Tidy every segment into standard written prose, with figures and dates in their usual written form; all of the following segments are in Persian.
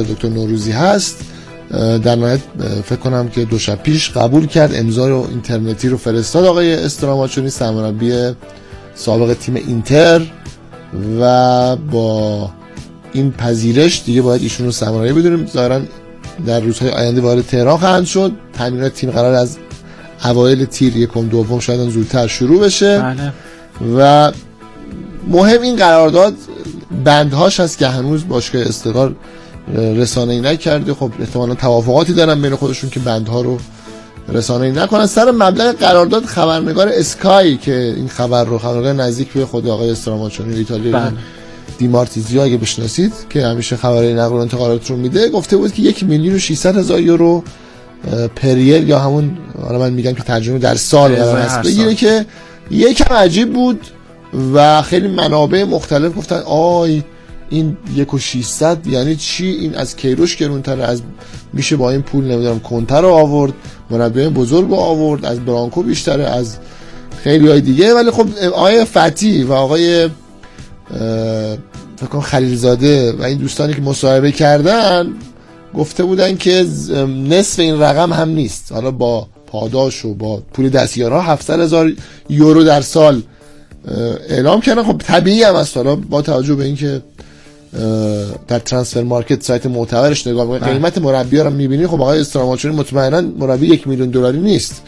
دکتر نوروزی هست در نهایت فکر کنم که 2 شب پیش قبول کرد، امضا رو اینترنتی رو فرستاد آقای استراماچونی سرمربی سابق تیم اینتر و با این پذیرش دیگه باید ایشون رو سرمربی بدونیم. ظاهرا در روزهای آینده وارد تهران خواهند شد. تمرینات تیم قرار از اوایل تیر یکم دوم شاید زودتر شروع بشه. بله. و مهم این قرارداد بندهاش هست که هنوز باشگاه استقلال رسانه‌ای نکرده. خب احتمالاً توافقاتی دارن بین خودشون که بندها رو رسانه‌ای نکنن. سر مبلغ قرارداد خبرنگار اسکای که این خبر رو خبرنگار نزدیک به خود آقای استراماچونی ایتالیایی دیمارتیزیو اگه بشناسید که همیشه خبرهای نقل و انتقالات رو میده، گفته بود که 1,600,000 یورو پریر یا همون حالا من میگم که ترجمه در سال قرار هست بگیره که یکم عجیب بود و خیلی منابع مختلف گفتن آی این 1,600 یعنی چی؟ این از کیروش گرونتره، از میشه با این پول نمیدونم کنتر رو آورد، مربی بزرگ رو آورد، از برانکو بیشتره، از خیلی های دیگه. ولی خب آقای فتی و آقای فکر کنم خلیلزاده و این دوستانی که مصاحبه کردن گفته بودن که نصف این رقم هم نیست، حالا با پاداش و با پول دستیارها 700,000 یورو در سال اعلام کردن. خب طبیعی هم است، حالا با توجه به اینکه در ترانسفر مارکت سایت معتبرش نگاه می‌کنی قیمت مربی‌ها رو می‌بینی، خب آقای استراماچونی مطمئنا مربی 1,000,000 دلاری نیست،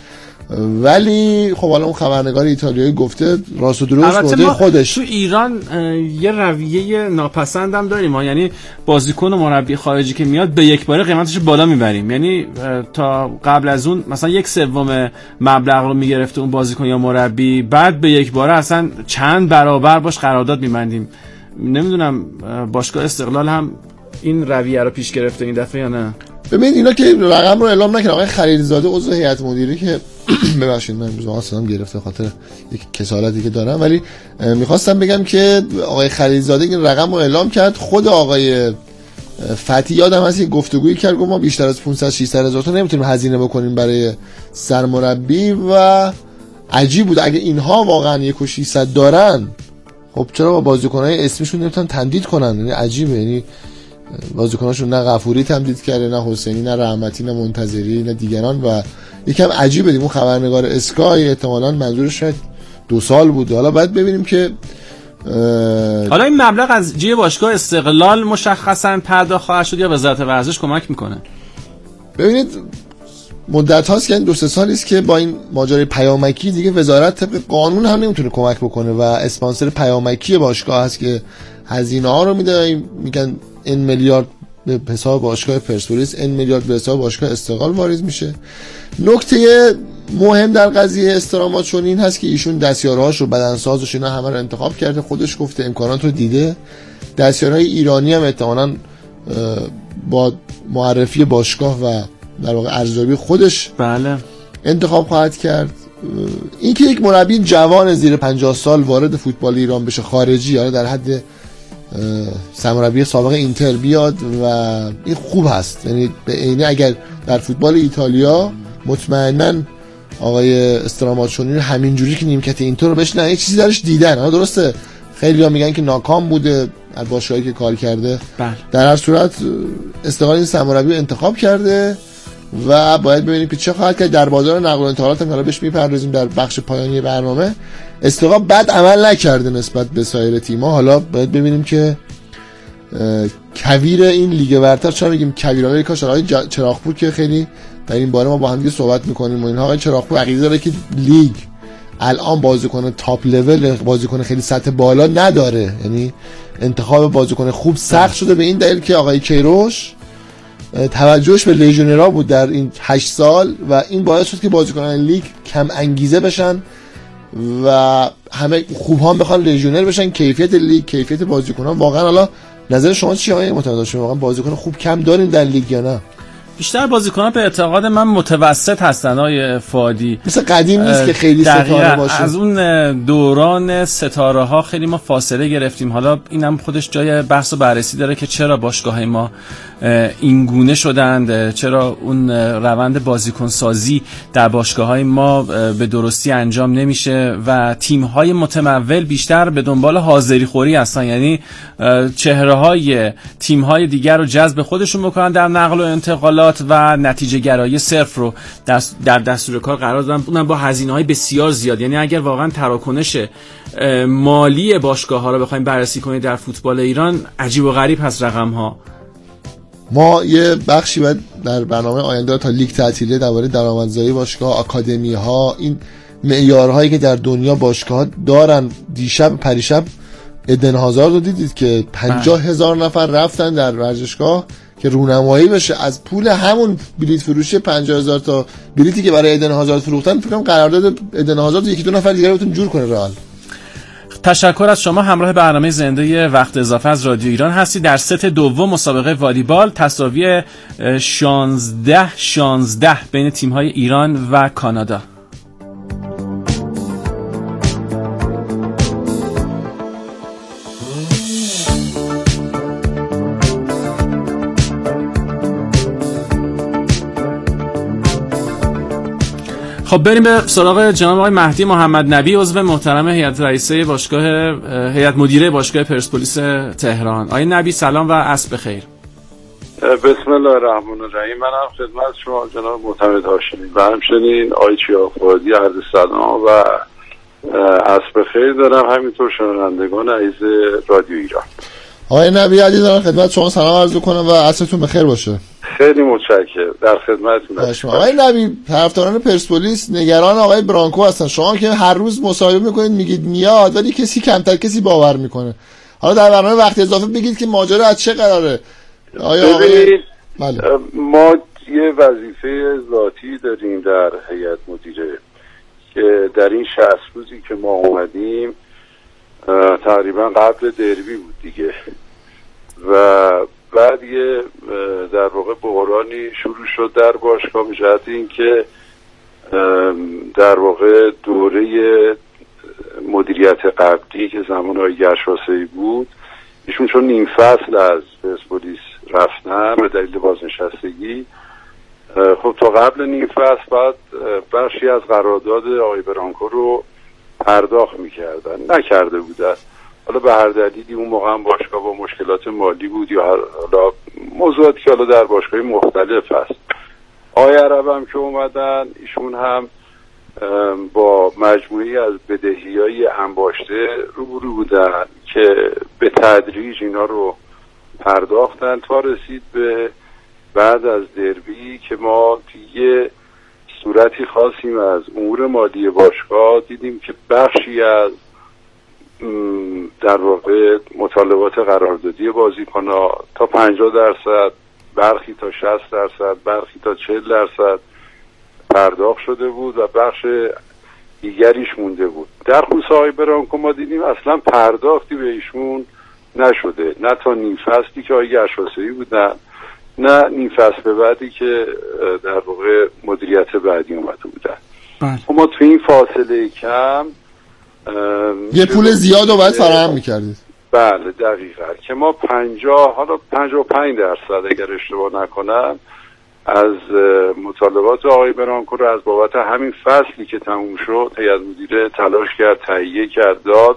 ولی خب حالا اون خبرنگار ایتالیایی گفته راست و درست گفته خودش. تو ایران یه رویه ناپسندم داریم ما، یعنی بازیکن و مربی خارجی که میاد به یک باره قیمتش بالا میبریم، یعنی تا قبل از اون مثلا 1/3 مبلغ رو میگرفته اون بازیکن یا مربی، بعد به یک باره اصلا چند برابر باش قرارداد میبندیم. نمیدونم باشگاه استقلال هم این رویه رو پیش گرفته این دفعه یا نه؟ ببین اینا که رقم رو اعلام نکردن. آقای خلیلزاده عضو هیئت مدیره که ببخشید من امروز اصلا گرفته خاطر یک کسالتی که دارم، ولی میخواستم بگم که آقای خلیلزاده این رقم رو اعلام کرد. خود آقای فتی یادم هست یک گفتگویی کرد، گفت ما بیشتر از 500-600,000 تا نمیتونیم هزینه بکنیم برای سرمربی و عجیب بود اگه اینها واقعا 1,600 دارن خب چرا با بازیکنای اسمشون نمیتونن تمدید کنن؟ یعنی عجیبه، یعنی بازیکناشون نه غفوری تمدید کرده، نه حسینی، نه رحمتی، نه منتظری، نه دیگران و یکم عجیبه. اون خبرنگار اسکای احتمالاً منظورش شاید 2 سال بود. حالا باید ببینیم که حالا این مبلغ از جیب باشگاه استقلال مشخصاً پرداخت خواهد شد یا وزارت ورزش کمک میکنه؟ ببینید مدت هاست که این 2-3 سالی است که با این ماجرای پیامکی دیگه وزارت طبق قانون هم نمیتونه کمک بکنه و اسپانسر پیامکی باشگاه هست که هزینه ها رو میده. میگن این میلیارد به حساب باشگاه پرسپولیس، این میلیارد به حساب باشگاه استقلال واریز میشه. نکته مهم در قضیه استراماچونی این هست که ایشون دستیارهاش رو بدنسازش اینا همه رو انتخاب کرده، خودش گفته امکانات رو دیده. دستیارهای ایرانی هم احتمالاً با معرفی باشگاه و در واقع ارزیابی خودش انتخاب خواهد کرد. این که یک مربی جوان زیر 50 سال وارد فوتبال ایران بشه خارجی، یا در حد سرمربی سابق اینتر بیاد و این خوب هست. یعنی به عینه اگر در فوتبال ایتالیا مطمئناً آقای استراماچونی همینجوری که نیمکت اینتر رو بهش نه یک چیزی درش دیدن. درسته خیلی ها میگن که ناکام بوده در باشگاهی که کار کرده، در هر صورت استقلال این سرمربی رو انتخاب کرده و باید ببینیم که چه خواهد کرد. در بازار نقل و انتقالات هم حالا بهش میپردازیم در بخش پایانی برنامه. استقلال بد عمل نکرده نسبت به سایر تیم‌ها. حالا باید ببینیم که کویر این لیگ برتر، چرا میگیم کویرهای کاش آقای چراغپور که خیلی در این باره ما با هم دیگه صحبت می‌کنیم و اینها، آقای چراغپور عقیده داره که لیگ الان بازیکن تاپ لول، بازیکن خیلی سطح بالا نداره. یعنی انتخاب بازیکن خوب سخت شده به این دلیل که آقای کیروش توجهش به لیژونرها بود در این 8 سال و این باعث شد که بازیکنان لیگ کم انگیزه بشن و همه خوب هم بخوان لیژونر بشن. کیفیت لیگ، کیفیت بازیکنان واقعا، حالا نظر شما چیه آقای معتمد؟ شما واقعا بازیکن خوب کم دارین در لیگ یا نه؟ بیشتر بازیکن‌ها به اعتقاد من متوسط هستن آقای فادی، مثل قدیم نیست که خیلی ستاره باشه. از اون دوران ستاره ها خیلی ما فاصله گرفتیم. حالا اینم خودش جای بحث و بررسی داره که چرا باشگاه‌های ما این گونه شدند، چرا اون روند بازیکن سازی در باشگاه‌های ما به درستی انجام نمیشه و تیم‌های متمول بیشتر به دنبال حاضری خوری هستن، یعنی چهره‌های تیم‌های دیگر رو جذب خودشون بکنن در نقل و انتقالات و نتیجه گرایی صرف رو در دستور کار قرار دادن، اونم با هزینه‌های بسیار زیاد. یعنی اگر واقعا تراکنش مالی باشگاه‌ها رو بخوایم بررسی کنید در فوتبال ایران، عجیب و غریب هست رقم‌ها. ما یه بخشی باید در برنامه آینده تا لیگ تعطیله درباره درآمدزایی باشگاه، آکادمی‌ها، این معیارهایی که در دنیا باشگاه‌ها دارن. دیشب پریشب ادن هازارد رو دیدید که 50,000 نفر رفتن در ورزشگاه که رونمایی بشه از پول همون بلیت فروشی 50,000 تا بلیتی که برای ادن هازارد فروختن. فکر کنم قرارداد ادن هازارد یکی دو نفر دیگه رو بتون جور کنه رئال. تشکر از شما. همراه برنامه زنده وقت اضافه از رادیو ایران هستی. در ست دوم مسابقه والیبال تساوی 16-16 بین تیم‌های ایران و کانادا. خب بریم به سراغ جناب آقای مهدی محمد نبی، عضو محترم هیئت رئیسه باشگاه هیئت مدیره باشگاه پرسپولیس تهران. آقای نبی سلام و عصر بخیر. بسم الله الرحمن الرحیم. منم خدمت شما جناب معتمد هاشمی و همچنین آقای چیافادی عرض سلام و عصر بخیر دارم، همینطور شنوندگان عزیز رادیو ایران. آقای نبی عزیز دارم خدمت شما سلام عرض کنم و عصرتون بخیر باشه. خیلی متشکرم، در خدمتتون هستم. آقای نبی، طرفداران پرسپولیس نگران آقای برانکو هستن. شما که هر روز مصاحبه میکنید میگید میاد ولی کسی کمتر کسی باور میکنه. حالا در برنامه وقت اضافه بگید که ماجرا از چه قراره. ببینید ما یه وظیفه ذاتی داریم در هیئت مدیره که در این 60 روزی که ما اومدیم تقریبا قبل دربی بود دیگه و بعد یه در واقع بحرانی شروع شد در باشگاه به جهت این که در واقع دوره مدیریت قبلی که زمان آقای گرشاسبی بود، ایشون چون نیم فصل از پرسپولیس رفتن به دلیل بازنشستگی، خب تا قبل نیم فصل بعد بخشی از قرارداد آقای برانکو رو پرداخت میکردن، نکرده بودن. حالا به هر دلیلی اون موقع هم باشگاه با مشکلات مالی بود یا حالا موضوعاتی که حالا در باشگاه مختلف هست. آقای عرب هم که اومدن، ایشون هم با مجموعی از بدهی‌های انباشته روبرو بودن که به تدریج اینا رو پرداختن تا رسید به بعد از دربی که ما دیگه صورتی خاصیم از امور مالی باشگاه دیدیم که بخشی از در واقع مطالبات قراردادی بازیکن‌ها تا 50%، برخی تا 60%، برخی تا 40% پرداخت شده بود و بخش دیگریش مونده بود. در خصوص آقای برانکو ما دیدیم اصلا پرداختی به ایشون نشده، نه تا نیم فصلی که آقای گرشاسبی بودن، نه نیم فصل به بعدی که در واقع مدیریت بعدی اومده بودن. ما تو این فاصله کم یه پول زیاد رو باید فراهم میکردید. بله دقیقاً، که ما 55% اگر اشتباه نکنم از مطالبات آقای برانکو رو از بابت همین فصلی که تموم شد هیئت مدیره تلاش کرد، تهیه کرد، داد.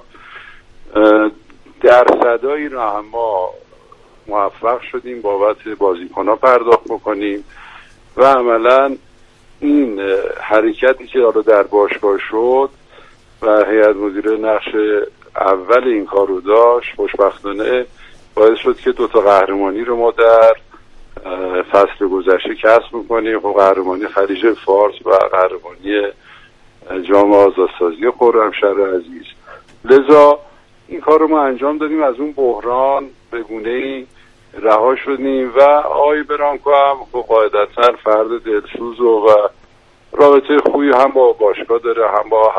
درصدایی رو هم ما موفق شدیم بابت بازیکن‌ها پرداخت بکنیم و عملاً این حرکتی که حالا در باشگاه شد و هیئت مدیره نقش اول این کار رو داشت، خوشبختانه باعث شد که 2 تا قهرمانی رو ما در فصل گذشته کسب میکنیم. خب قهرمانی خلیج فارس و قهرمانی جام آزادسازی خرمشهر عزیز. لذا این کار رو ما انجام دادیم، از اون بحران به گونه‌ای رها شدیم و آقای برانکو هم خب قاعدتاً فرد دلسوز و رابطه خوبی هم با باشگاه داره، هم با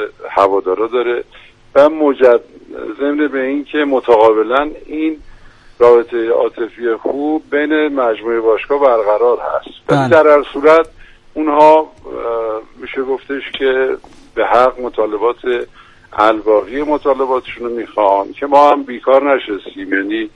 هوادارا داره و ضمن به این که متقابلا این رابطه عاطفی خوب بین مجموعه باشگاه برقرار هست. ولی در هر صورت اونها میشه گفتش که به حق مطالبات الواقعی مطالباتشون رو میخوان که ما هم بیکار نشستیم. یعنی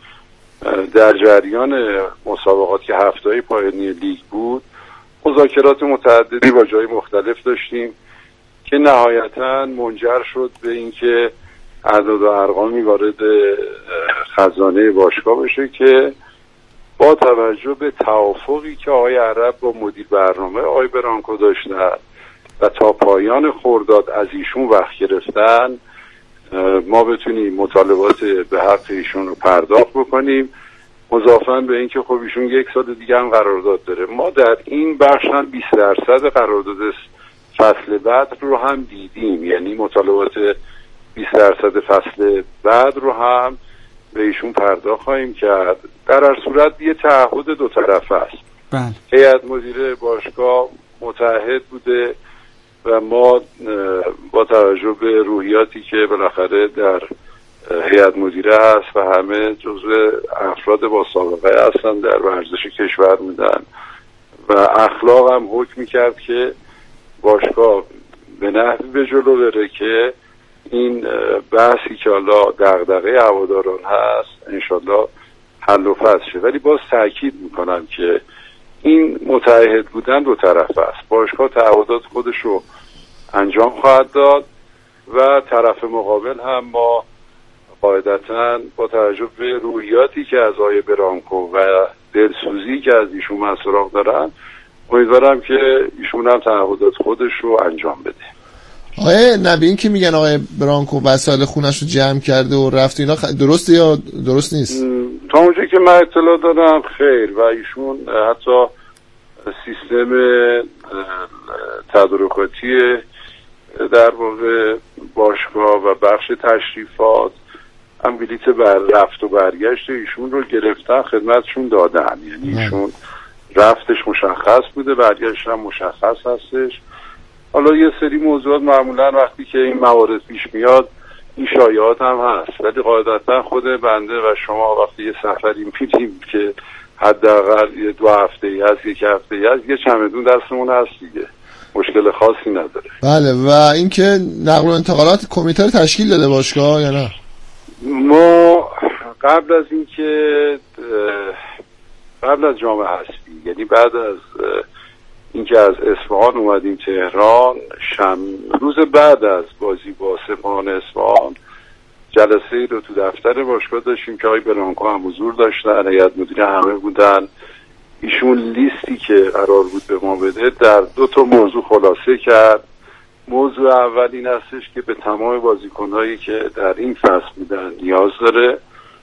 در جریان مسابقات که هفته‌ای پایانی لیگ بود مذاکرات متعددی با جای مختلف داشتیم که نهایتاً منجر شد به اینکه اعداد و ارقامی وارد خزانه باشگاه بشه که با توجه به توافقی که آقای عرب با مدیر برنامه آقای برانکو داشتن و تا پایان خرداد از ایشون وقت گرفتن ما بتونیم مطالبات به حق ایشون رو پرداخت بکنیم، مضافاً به اینکه خب ایشون 1 سال دیگه هم قرارداد داره. ما در این بخش هم 20% قرارداد فصل بعد رو هم دیدیم، یعنی مطالبات 20% فصل بعد رو هم به ایشون پرداخت خواهیم کرد. در هر صورت یه تعهد 2 طرفه است. بله. هیئت مدیره باشگاه متعهد بوده و ما با توجه به روحیاتی که بالاخره در هیئت مدیره هست و همه جزو افراد با سابقه هستن در ورزش کشور بودن و اخلاق هم حکم می‌کرد که باشگاه به نحوی به جلو بره که این بحثی که حالا دغدغه هواداران هست انشالله حل و فصل شه. ولی باز تاکید میکنم که این متعهد بودن 2 طرفه است. باشگاه تعهدات خودش رو انجام خواهد داد و طرف مقابل هم ما قاعدتاً با توجه به روحیاتی که از آقای برانکو و دلسوزی که از ایشون من سراغ دارم امیدوارم که ایشون هم تعهدات خودش رو انجام بده. آقای نبی که میگن آقای برانکو وسایل خونش رو جمع کرده و رفت، اینا درسته یا درست نیست؟ تا اونجایی که من اطلاع دارم خیر، و ایشون حتی سیستم تدارکاتی در واقع باشگاه و بخش تشریفات هم بلیت بر رفت و برگشت ایشون رو گرفتن خدمتشون دادن. یعنی ایشون رفتش مشخص بوده، برگشتش هم مشخص هستش. حالا یه سری موضوعات معمولا وقتی که این موارد پیش میاد این شایعات هم هست، ولی قاعدتا خود بنده و شما وقتی یه سفری می‌ریم که حداقل 2 هفته‌ای هست، 1 هفته‌ای هست، یه چمدون دستمون هست دیگه، مشکل خاصی نداره. بله. و اینکه نقل و انتقالات کمیته رو تشکیل داده باشگاه یا نه؟ ما قبل از جام حذفی، یعنی بعد از اینکه از اصفهان اومدیم تهران، روز بعد از بازی با سپاهان اصفهان جلسه رو تو دفتر باشگاه داشتیم که آقای برانکو هم حضور داشتن، هیئت مدیره همه بودن. ایشون لیستی که قرار بود به ما بده در 2 تا موضوع خلاصه کرد. موضوع اول این هستش که به تمام بازیکن‌هایی که در این فصل بودن نیاز داره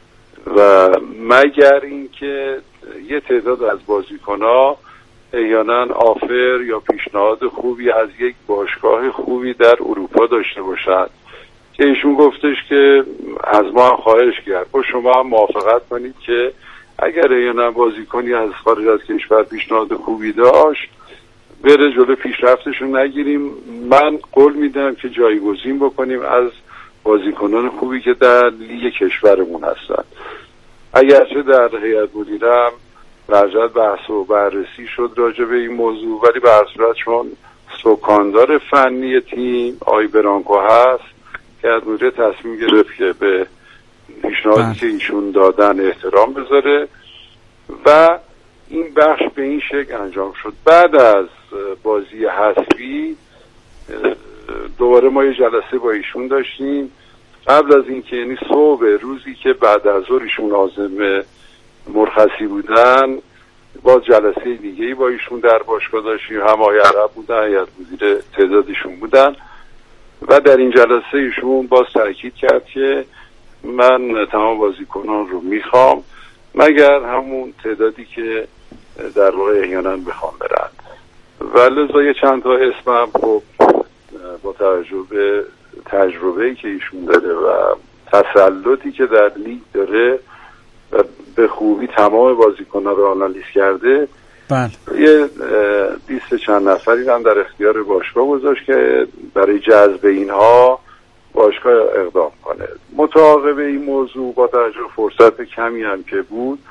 و مگر اینکه یه تعداد از بازیکن‌ها احیانا آفر یا پیشنهاد خوبی از یک باشگاه خوبی در اروپا داشته باشد که ایشون گفتش که از ما خواهش کرد با شما هم موافقت کنید که اگر احیانا بازیکنی از خارج از کشور پیشنهاد خوبی داشت بره جلو پیشرفتشون نگیریم، من قول میدم که جایگزین بکنیم از بازیکنان خوبی که در لیگ کشورمون هستن. اگرچه در هیئت مدیره هم درجت بحث و بررسی شد راجع به این موضوع، ولی به هر صورت چون سکاندار فنی تیم آقای برانکو هست که هیئت مدیره تصمیم گرفت که به پیشنهادی که ایشون دادن احترام بذاره و این بخش به این شکل انجام شد. بعد از بازی حذفی دوباره ما یه جلسه با ایشون داشتیم. قبل از اینکه یعنی صبح روزی که بعد از ظهر ایشون عازم مرخصی بودن باز جلسه دیگه‌ای با ایشون در باشگاه داشتیم، هم آقای عرب بودن، هیئت مدیره تعدادشون بودن و در این جلسه ایشون باز تاکید کرد که من تمام بازیکنان رو میخوام مگر همون تعدادی که در واقع احیانا بخوام برن و لذا یه چند تا اسمم خب با توجه به تجربه‌ای که ایشون داره و تسلطی که در لیگ داره و به خوبی تمام بازیکن‌ها رو آنالیز کرده، بله، یه لیست چند نفری هم در اختیار باشگاه گذاشت که برای جذب اینها باشگاه اقدام کنه. متعاقب این موضوع با توجه فرصت کمی هم که بود،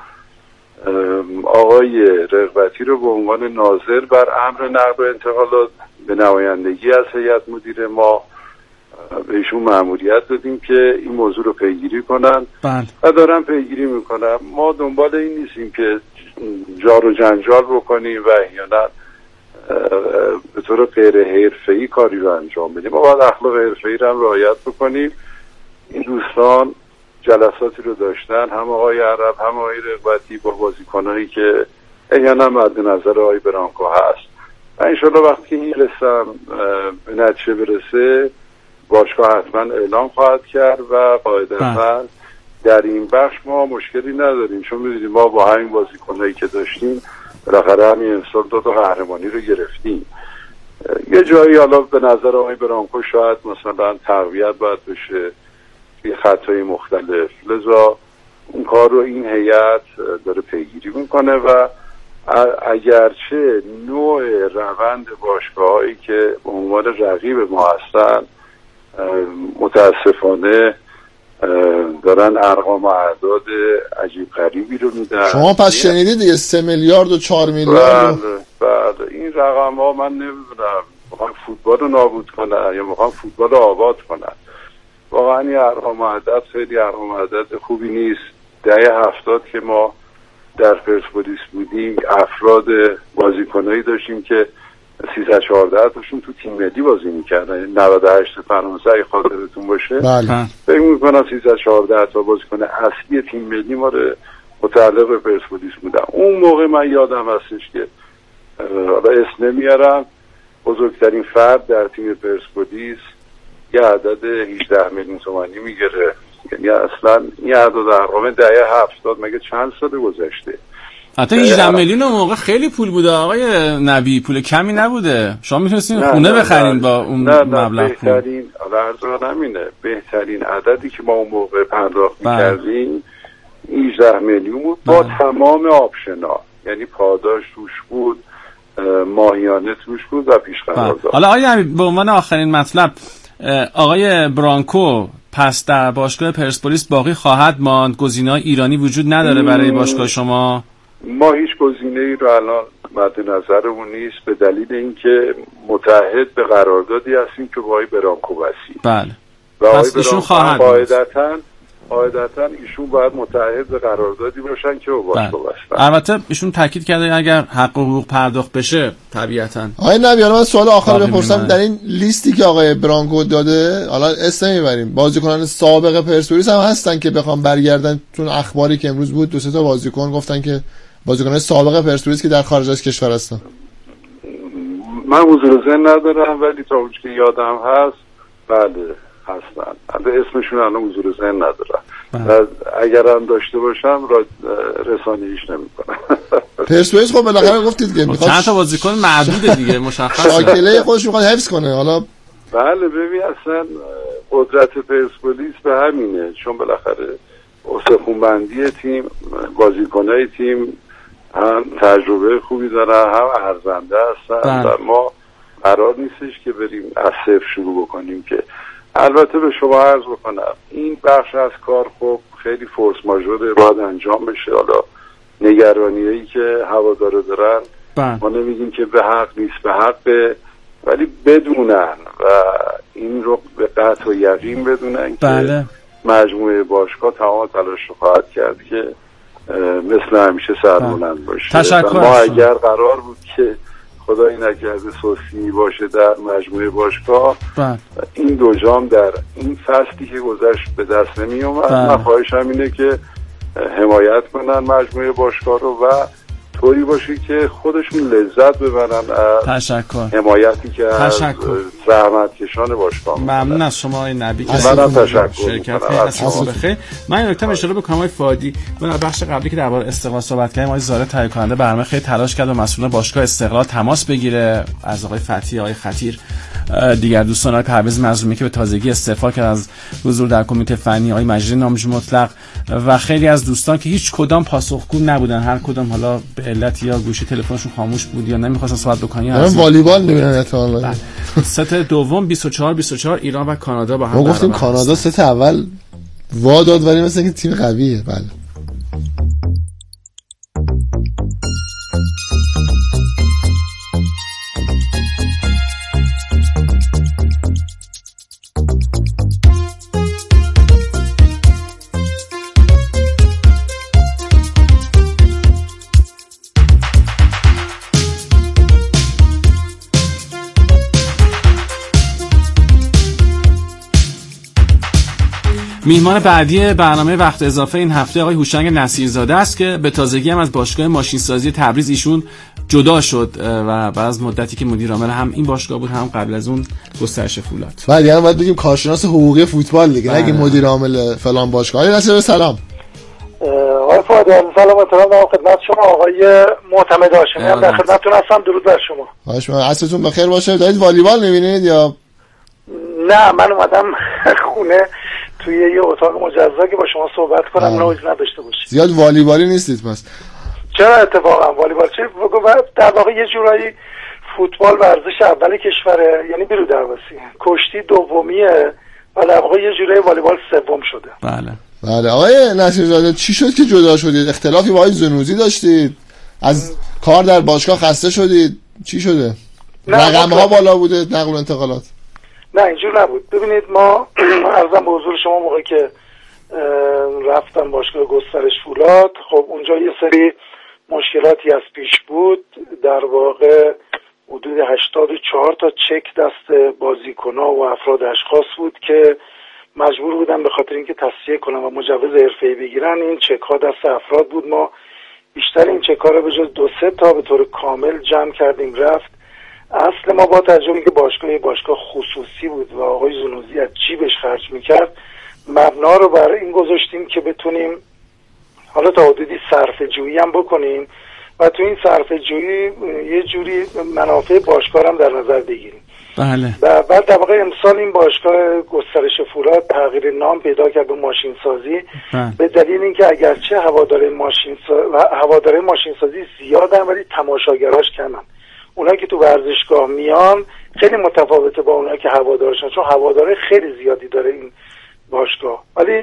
آقای رغبتی رو به عنوان ناظر بر امر نقل و انتقالات به نمایندگی از هیئت مدیره ما بهشون مأموریت دادیم که این موضوع رو پیگیری کنن و دارن پیگیری میکنن. ما دنبال این نیستیم که جار و جنجال بکنیم و احیانا به طور غیر حرفه‌ای کاری رو انجام بدیم. ما باید اخلاق حرفه‌ای رو هم رعایت بکنیم. این دوستان جلساتی رو داشتن، هم آقای عرب هم آقای رغبتی، با بازیکنایی که احیانا مد نظر آقای برانکو هست و انشالله وقتی این قسم به نتیجه برسه باشگاه حتما اعلام خواهد کرد و قاعدتاً در این بخش ما مشکلی نداریم، چون می‌دونید ما با همین بازیکنایی که داشتیم بالاخره همین امسال 2 قهرمانی رو گرفتیم. یه جایی حالا به نظر آقای برانکو شاید مثلا تقویت باید بشه یه خطای مختلف، لذا اون کار رو این هیئت داره پیگیری میکنه و اگرچه نوع روند باشگاهایی که به عنوان رقیب ما هستن متاسفانه دارن ارقام و اعداد عجیب غریبی رو میدن. شما پس شنیدید دیگه 3 میلیارد و 4 میلیارد. بله این رقم ها من نمیدونم میخوان فوتبال رو نابود کنن یا میخوان فوتبال رو آباد کنن. واقعا این ارقام و اعداد خیلی ارقام و اعداد خوبی نیست. دهه 70 که ما در پرسپولیس بودیم افراد بازیکنایی داشتیم که 13-14 تاشون تو تیم ملی بازی میکردن. 98 فرانسه اگه خاطرتون باشه فکر میکنم 13-14 تا بازیکن اصلی تیم ملی ما رو متعلق به پرسپولیس بودن. اون موقع من یادم هستش که حالا اسم نمیارم، بزرگترین فرد در تیم پرسپولیس یه عدد 18 میلیون تومانی میگیره. یعنی اصلا این عدد ارقام دهه 70 مگه چند سال گذشته؟ حتی 18 میلیون اون موقع خیلی پول بوده آقای نبی، پول کمی نبوده. شما میتونستین خونه بخرین با اون مبلغ. بهترین عرض همینه، بهترین عددی که ما اون موقع پرداخت می‌کردیم 18 میلیون بود با تمام آپشنا، یعنی پاداش توش بود، ماهیانه توش بود و پیش‌قرارداد. حالا آقای نبی به عنوان آخرین مطلب، آقای برانکو پس در باشگاه پرسپولیس باقی خواهد ماند؟ گزینه‌های ایرانی وجود نداره برای باشگاه شما؟ ما هیچ گزینه‌ای رو الان مد نظرمون نیست به دلیل اینکه متعهد به قراردادی هستیم که با آقای برانکو بستیم. بله. و آقای برانکو قاعدتاً ایشون باید متعهد به قراردادی باشن که با باشگاه بستن. البته ایشون تاکید کرده اگر حق و حقوق پرداخت بشه طبیعتاً. آقای نبی من سوال آخر بپرسم، در این لیستی که آقای برانکو داده حالا اسم نمیبریم، بازیکنان سابق پرسپولیس هم هستن که بخوام برگردن؟ چون اخباری که امروز بود 2-3 تا بازیکن گفتن که بازیکنان سابق پرسپولیس که در خارج از کشور هستن. من حضور ذهن ندارم ولی تا اونجا که یادم هست بله هستن. البته اسمشون الان حضور ذهن ندارم و اگر هم داشته باشم رسانه‌ایش نمی‌کنم. پرسپولیس خب بالاخره گفتید که می‌خواد چند تا بازیکن معدوده دیگه مشخصه. شاکله خودش می‌خواد حفظ کنه. حالا بله ببین اصلا قدرت پرسپولیس به همینه، چون بالاخره استخوان‌بندی تیم، بازیکن‌های تیم هم تجربه خوبی دارن هم ارزنده هستن و ما قرار نیستش که بریم از صفر شروع بکنیم. که البته به شما عرض بکنم این بخش از کار خب خیلی فورس ماژور باید انجام بشه. حالا نگرانیایی که هوادارا دارن ما نمیگیم که به حق نیست، به حقه، ولی بدونن و این رو به قطع و یقین بدونن که مجموعه باشگاه تمام تلاش رو خواهد کرد که مثل همیشه سربلند باشه. ما اگر قرار بود که خدایی نکرده سوسی باشه در مجموعه باشگاه این دو جام در این فصلی که گذشت به دست نمی اومد. من خواهشم اینه که حمایت کنن مجموعه باشگاه رو و طوری باشه که خودشون لذت ببرن از حمایتی که از زحمتکشان باشگاه. ممنون از شما آقای نبی که منم تشکر شرکت کردید. من این نکته اشاره بکنم آقای فادی، من بخش قبلی که درباره استقلال صحبت کردیم آقای زاره تهیه کننده برنامه خیلی تلاش کرد و مسئولان باشگاه استقلال تماس بگیره از آقای فتحی، آقای خطیر، دیگر دوستان، آقای پرویز معصومی که به تازگی استعفا کرد از حضور در کمیته فنی، آقای مجری نامجو مطلق و خیلی از دوستان که هیچ کدام پاسخگو نبودن، هر کدام حالا به علت یا گوشی تلفنشون خاموش بود یا نمیخواستن صحبت بکنن. من والیبال میبینن احتمالاً. ست دوم 24-24 ایران و کانادا با هم. ما گفتیم کانادا ست اول وا داد ولی مثلا که تیم قویه. بله. میهمان بعدی برنامه وقت اضافه این هفته آقای هوشنگ نصیرزاده است که به تازگی هم از باشگاه ماشینسازی تبریز ایشون جدا شد و بعد از مدتی که مدیر عامل هم این باشگاه بود هم قبل از اون گسترش فولاد. بعد یعنی باید بگیم کارشناس حقوقی فوتبال دیگه، نگیم مدیر عامل فلان باشگاه. آقای نصیرزاده سلام. آقای فادی سلام و احترام خدمت شما. آقای معتمد هاشمی هم در خدمتتون هستم. درود بر شما. باشه، عصرتون بخیر باشه. دارید والیبال می‌بینید یا نه؟ من اومدم خونه توی یه اتاق مجزا که با شما صحبت کنم، نویز نداشته باشید. زیاد والیبالی نیستید پس؟ چرا اتفاقا والیبال چه در واقع یه جورایی فوتبال ورزش اول کشوره، یعنی بیرو درواسی، کشتی دومیه و در واقع یه جورایی والیبال سوم شده. بله. آقای نصیرزاده چی شد که جدا شدید؟ اختلافی با آقای زنوزی داشتید؟ از کار در باشگاه خسته شدید؟ چی شده؟ رقم‌ها بالا بوده نقل و انتقالات؟ نه اینجور نبود. ببینید ما عرضم به حضور شما موقعی که رفتم باشگاه گسترش فولاد، خب اونجا یه سری مشکلاتی از پیش بود. در واقع حدود 84 تا چک دست بازیکن‌ها و افراد اشخاص بود که مجبور بودن به خاطر اینکه تصفیه کنن و مجوز حرفه‌ای بگیرن این چک‌ها دست افراد بود. ما بیشتر این چک‌ها رو به جز 2-3 تا به طور کامل جمع کردیم رفت. اصل ما با تجربه که باشگاه خصوصی بود و آقای زنوزی از جیبش خرج میکرد، مبنا رو برای این گذاشتیم که بتونیم حالا تا حدودی صرفه جویی هم بکنیم و تو این صرفه جویی یه جوری منافع باشگاه هم در نظر بگیریم. بله. و بعد در واقع امسال این باشگاه گسترش فولاد تغییر نام پیدا کرد به ماشین سازی. به دلیل اینکه اگرچه هواداره ماشین سازی زیادن ولی تماشاگراش کمن. اونایی که تو ورزشگاه میان خیلی متفاوته با اونایی که هوادارشن، چون هواداره خیلی زیادی داره این باشگاه. ولی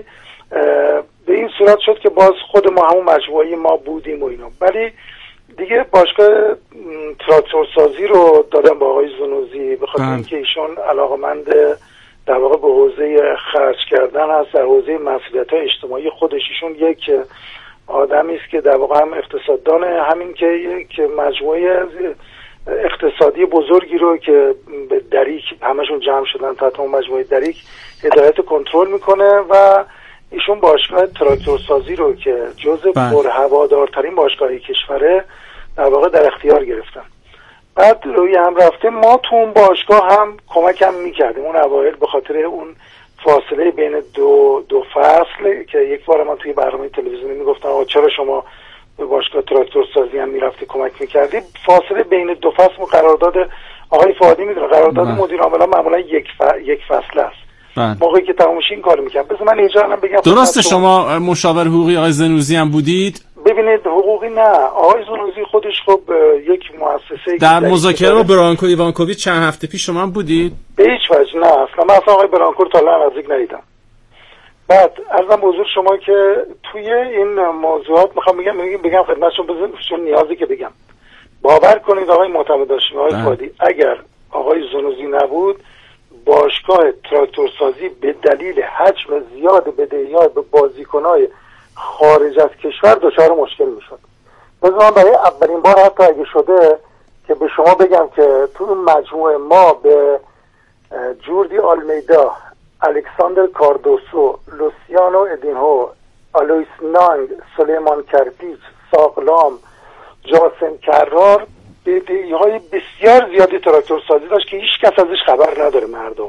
به این صورت شد که باز خود ما همون مجموعه ما بودیم و اینا. ولی دیگه باشگاه تراکتور سازی رو دادم با آقای زنوزی به خاطر اینکه ایشون علاقمند در واقع به حوزه خرج کردن هست، در حوزه مسئولیت‌های اجتماعی خودش. ایشون یک آدمی است که در واقع هم اقتصاددان، همین که یک مجموعه اقتصادی بزرگی رو که به دریک همشون جمع شدن تحت اون مجموعه دریک هدایت کنترل میکنه و ایشون باشگاه تراکتور سازی رو که جزء پرهوادارترین باشگاه کشوره در واقع در اختیار گرفتن. بعد روی هم رفته ما تو اون باشگاه هم کمک هم میکردیم اون اوایل به خاطر اون فاصله بین دو فصل که یک بار من توی برنامه تلویزیونی میگفتن آقا چرا شما به باشگاه تراکتور سازی هم میرفتی کمک میکردی. فاصله بین دو فصل قرارداد آقای فادی میدونه قرارداد مدیر عامل معمولا یک فصل است. موقعی که تمام میشه این کارو میکنم. بذار من اینجا هم بگم درسته شما مشاور حقوقی آقای زنوزی هم بودید؟ ببینید حقوقی نه، آقای زنوزی خودش خب یک مؤسسه در مذاکره با برانکو ایوانکوویچ چند هفته پیش شما هم بودید؟ به هیچ وجه نه، اصلا من اصلا آقای برانکو رو تا الان نزدیک ندیدم. بعد عرضم به حضور شما که توی این موضوعات میخوام بگم خدمتتون چون نیازی که بگم. باور کنید آقای معتمد هاشمی، آقای فادی، اگر آقای زنوزی نبود باشگاه تراکتور سازی به دلیل حجم زیاد بدهی‌ها به بازیکن‌های خارج از کشور دچار مشکل میشد. مثلا من برای اولین بار حتی اگه شده که به شما بگم که تو این مجموعه ما به جوردی آلمیدا، الکساندر کاردوسو، لوسیانو ادینهو، آلویس نانگ، سلیمان کرپیچ، ساقلام، جاسم کرار بدهی‌های بسیار زیادی تراکتور سازی داشت که هیچ کس ازش خبر نداره مردم.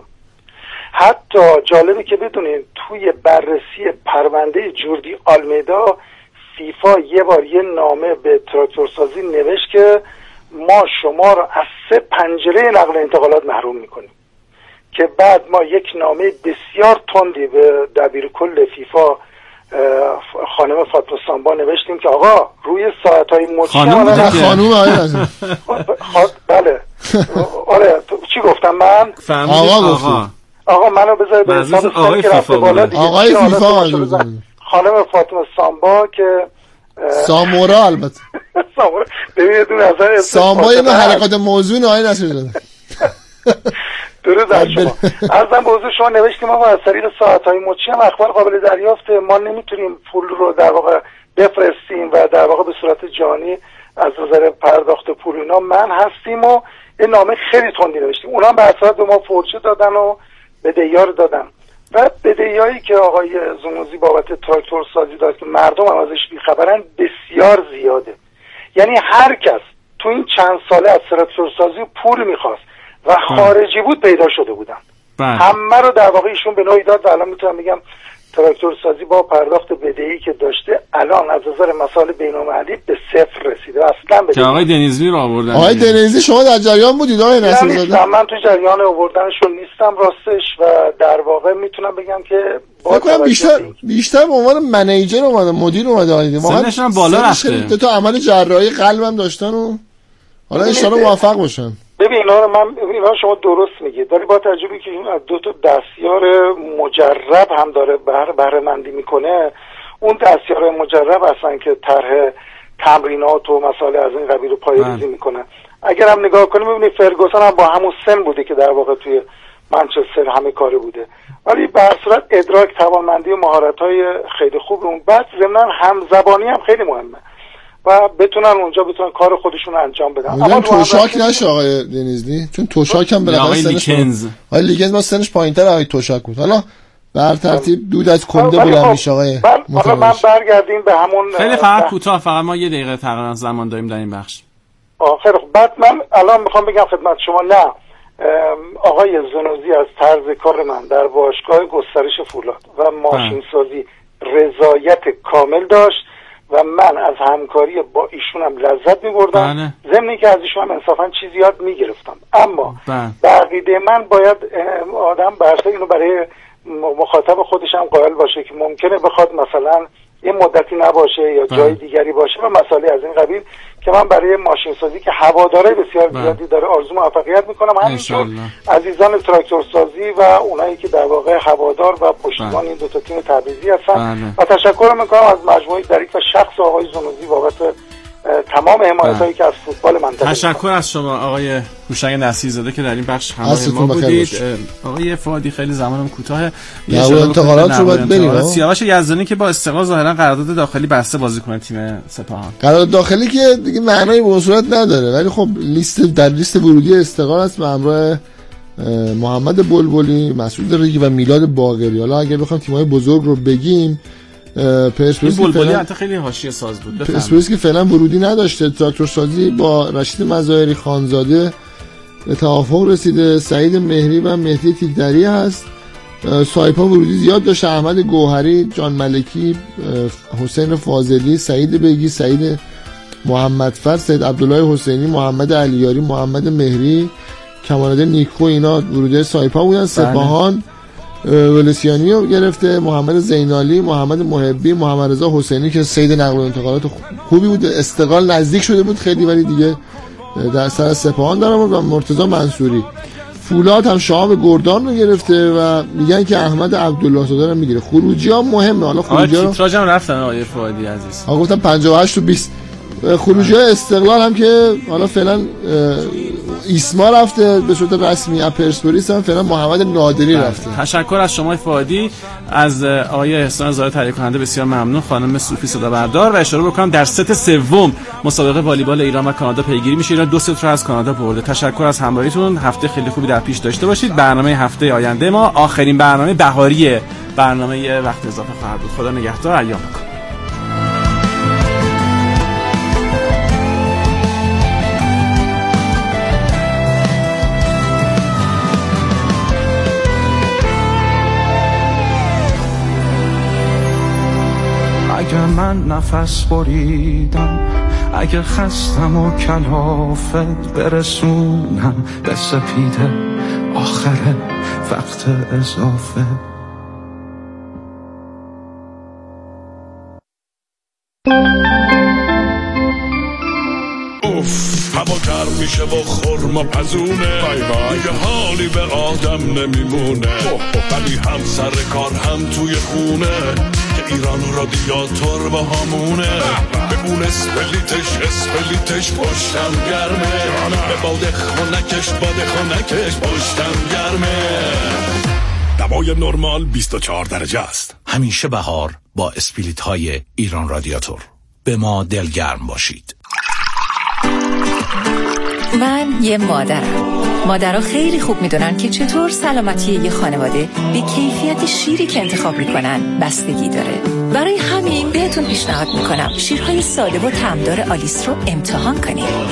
حتی جالبه که بدونید توی بررسی پرونده جوردی آلمیدا فیفا یه بار یه نامه به تراکتور سازی نوشت که ما شما رو از 3 پنجره نقل و انتقالات محروم میکنیم، که بعد ما یک نامه بسیار تندی به دبیر کل فیفا خانم فاطمه سامبا نوشتیم که آقا روی ساعت‌های مچی خانم بله آره چی گفتم من؟ آقا منو بذارید به حساب سن که رفته بالا دیگه. آقای فیفا خانم فاطمه سامبا که سامورا البته سامورا ببینید اون نظر سامبا اینو حرکات موضوع نه نشده داده درود بر شما. عرضم به حضور شما نوشتیم ما از طریق ساعت‌های مچی هم اخبار قابل دریافته، ما نمیتونیم پول رو در واقع بفرستیم و در واقع به صورت جانی از نظر پرداخت پول اینا من هستیم و یه نامه خیلی تندی نوشتیم. اونا به اصالت به ما فرچه دادن و بدهیار دادن و بدهیایی که آقای زنوزی بابت تراکتور سازی داد که مردم هم ازش بیخبرن بسیار زیاده. یعنی هر کس تو این چند ساله از تراکتور سازی پول میخواست و خارجی بود پیدا شده بودن. همه رو در واقع ایشون به نوعی داد و الان میتونم بگم تراکتور سازی با پرداخت بدهی که داشته الان از نظر مسائل بین‌المللی به صفر رسیده. اصلا که آقای دنیزی رو آوردن. آقای دنیزی شما در جریان بودید آقای نصیرزاده؟ من تو جریان آوردنشون نیستم راستش و در واقع میتونم بگم که بیشتر به عنوان منیجر اومده، مدیر اومده آیدی. سنش هم بالا رفته. تو عمل جراحی قلبم داشتن و حالا ان شاءالله موفق باشن. ببین اینا شما درست میگید، ولی با تجربه که این از دو تا دستیار مجرب هم داره بهره مندی میکنه، اون دستیار مجرب هستن که طرح تمرینات و مسائل از این قبیل رو پایه‌ریزی میکنه. اگر هم نگاه کنیم ببینید فرگوسن هم با همون سن بوده که در واقع توی منچستر همه کاره بوده، ولی به هر صورت ادراک، توانمندی و مهارت‌های خیلی خوب اون، بعد ضمن همزبانی هم خیلی مهمه و بتونن کار خودشون رو انجام بدن. اما توشاک نشه آقای دنیزلی، چون توشاک هم بالاخره لیکنز لیکنز با سنش پایین‌تر آقای توشاک بود. حالا بر ترتیب دود از کنده بلند میشه آقای. حالا من برگردیم به همون خیلی فقط کوتاه، فقط ما یه دقیقه تقریبا زمان داریم در این بخش. خیلی خوب. بعد من الان میخوام بگم خدمت شما نه آقای زنوزی از طرز کار من در باشگاه گسترش فولاد و ماشین سازی رضایت کامل داشت و من از همکاری با ایشون هم لذت می‌بردم، ضمن که از ایشون هم انصافا چیزی یاد می‌گرفتم. اما به عقیده من باید آدم برسه اینو برای مخاطب خودش هم قائل باشه که ممکنه بخواد مثلا یه مدتی نباشه یا جای دیگری باشه و مسائلی از این قبیل که من برای ماشین سازی که هواداره بسیار زیادی داره آرزو موفقیت میکنم. همینطور عزیزان تراکتور سازی و اونایی که در واقع هوادار و پشتیبان این دو تا تیم تبریزی هستن و تشکر میکنم از مجموعه دریک و شخص آقای زنوزی بابت تمام حمایتایی که از فوتبال منطقه. تشکر از شما آقای هوشنگ نصیرزاده که در این بخش همراه ما بودید. آقای فؤادی خیلی زمانم کوتاه، یه انتقالات رو باید بریم. سیاوش یزدانی که با استقلال ظاهرا قرارداد داخلی بسته بازیکن تیم سپاهان. قرارداد داخلی که دیگه معنی به صورت نداره، ولی خب در لیست ورودی استقلال است به همراه محمد بلبلی، مسعود ریگی و میلاد باقری. حالا اگه بخوام تیم‌های بزرگ رو بگیم، پرسپولیس بلبلی حتی خیلی حاشیه ساز بود. پرسپولیس که فعلا ورودی نداشته، تراکتور سازی با رشید مظاهری خانزاده به توافق رسیده، سعید مهری و مهدی تیکدری هست. سایپا ورودی زیاد داشته، احمد گوهری، جان ملکی، حسین فاضلی، سعید بگی، سعید محمدفر، سید عبدالله حسینی، محمد علیاری، محمد مهری، کمال‌الدین نیکو، اینا ورودی سایپا بودن. سپاهان ولسیانی رو گرفته، محمد زینالی، محمد محبی، محمد رضا حسینی که سید نقل و انتقالات خوبی بود، استقلال نزدیک شده بود خیلی ولی دیگه در سر سپاهان دارم، و مرتضی منصوری. فولاد هم شهاب گردان رو گرفته و میگن که احمد عبدالله زاده رو میگیره. خروجی ها مهمه. حالا خروجی ها تیتراژ هم رفتن آقای فؤادی عزیز. آقا گفتم 58 تا 20. خروجی های استقلال هم که حالا فعلا ایسما رفته به صورت رسمی، پرسپولیس هم فعلا محمد نادری رفته. تشکر از شما فؤادی. از آقای احسان زاده تهیه کننده بسیار ممنون. خانم صوفی صدا بردار. و اشاره بکنم در ست سوم مسابقه والیبال ایران و کانادا پیگیری میشه. ایران 2 ست رو از کانادا برده. تشکر از همراهیتون. هفته خیلی خوبی در پیش داشته باشید. برنامه هفته آینده ما آخرین برنامه بهاری برنامه وقت اضافه خواهد بود. خدا نگهدار. ایام بکن. اگه من نفس بریدم، اگه خستم و کلافت برسونم به سپیده آخر وقت اضافه، هوا گرم میشه و خرما پزونه دیگه حالی به آدم نمیمونه ولی هم سر کار هم توی خونه که ایران رادیاتور با همونه بمون اسپلیتش پشتم گرمه به باد خونکش پشتم گرمه دوای نرمال 24 درجه است. همیشه بهار با اسپلیت های ایران رادیاتور. به ما دلگرم باشید. من یه مادرها خیلی خوب میدونن که چطور سلامتی یه خانواده به کیفیت شیری که انتخاب میکنن بستگی داره. برای همین بهتون پیشنهاد میکنم شیرهای ساده و طعمدار آلیس رو امتحان کنید.